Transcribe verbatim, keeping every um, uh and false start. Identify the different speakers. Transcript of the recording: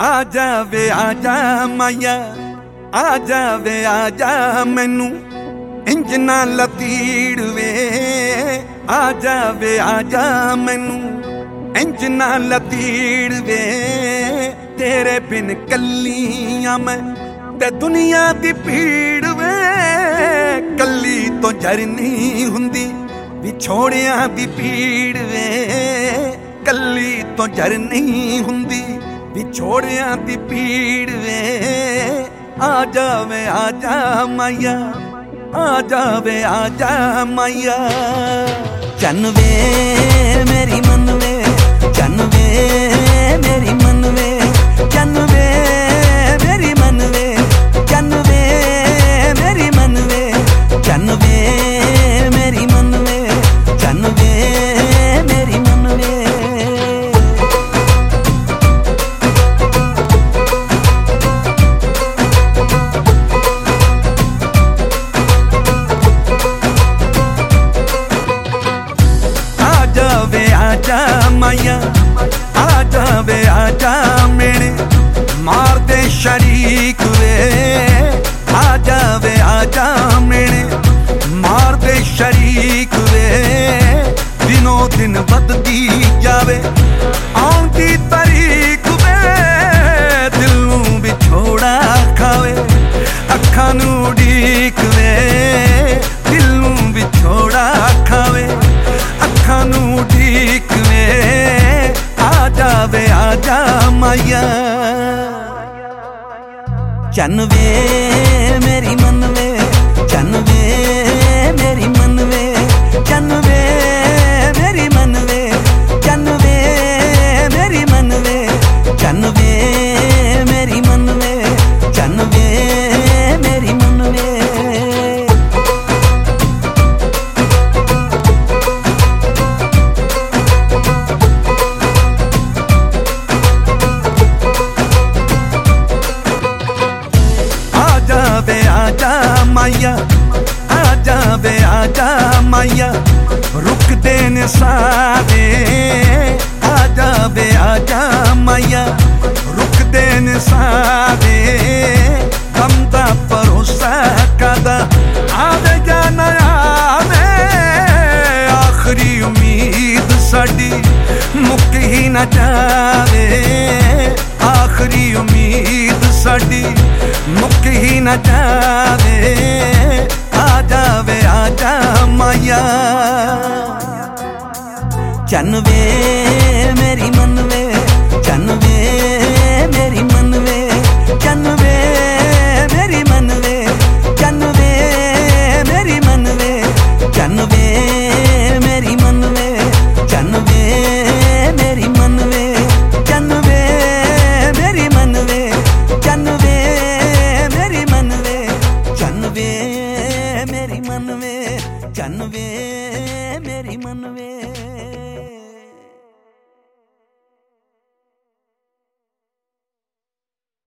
Speaker 1: आजा वे आजा माया, आजा वे आजा मैनू इंज ना लतीड़ वे। आजा वे आजा मैनू इंज ना लतीड़ वे। तेरे बिन कलियां मैं ते दुनिया दी भीड़ वे। कली तो जर नहीं हुंदी विछोड़ियां दी भीड़ वे। कली तो जर नहीं हुंदी विछोड़ियां दी भीड़ वे। आजा वे आजा माया, आजा वे आजा माया। चन वे मेरी मन वे, चन वे मेरी मन वे, चन वे मेरी मन वे, चन वे मेरी मन वे, चन वे मेरी मन वे, चन वे मेरी मन वे। आजा वे आजा माया, आजा वे आजा मेरे मार दे शरीक वे। आजा वे आजा मेरे मार दे शरीक वे। दिनों दिन बददी जावे आउण दी तारीख वे। दिल नूं विछोड़ा खावे अखां नूं उड़ीक वे। दिल नूं विछोड़ा खावे अखां नूं उड़ीक वे। आजा वे आजा माया। चन वे मेरी मन वे, चन वे मेरी मन वे, चन वे मेरी मन वे, चन वे मेरी मन वे, चन वे मेरी मन वे, चन वे मेरी मन वे। आजा वे आजा माया, आजा वे आजा माया। रुक देने सारे आजा वे आजा माया। रुक देने सारे गम दा भरोसा कादा आवे या ना आवे। आखरी उम्मीद साडी मुक ही ना जावे। आखरी उम्मीद साडी मुक ही ना जावे। आजा वे आजा माया। चन वे मेरी मन वे, चन वे मेरी मन वे, चन वे मेरी मन वे, चन वे मेरी मन वे, चन वे मेरी मन वे, चन वे मेरी मन वे, चन वे मेरी मन वे, चन वे मेरी मन वे, चन वे मेरी मन वे, चन वे मेरी मन वे।